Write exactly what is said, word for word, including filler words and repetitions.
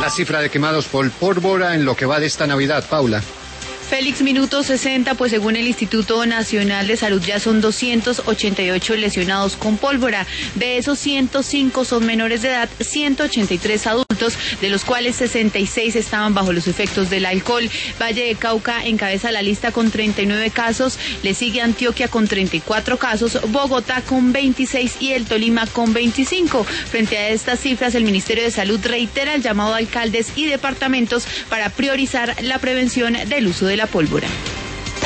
La cifra de quemados por pólvora en lo que va de esta Navidad, Paula. Félix, minuto sesenta, pues según el Instituto Nacional de Salud ya son doscientos ochenta y ocho lesionados con pólvora. De esos ciento cinco son menores de edad, ciento ochenta y tres adultos, de los cuales sesenta y seis estaban bajo los efectos del alcohol. Valle de Cauca encabeza la lista con treinta y nueve casos, le sigue Antioquia con treinta y cuatro casos, Bogotá con veintiséis y el Tolima con veinticinco. Frente a estas cifras, el Ministerio de Salud reitera el llamado a alcaldes y departamentos para priorizar la prevención del uso de la pólvora.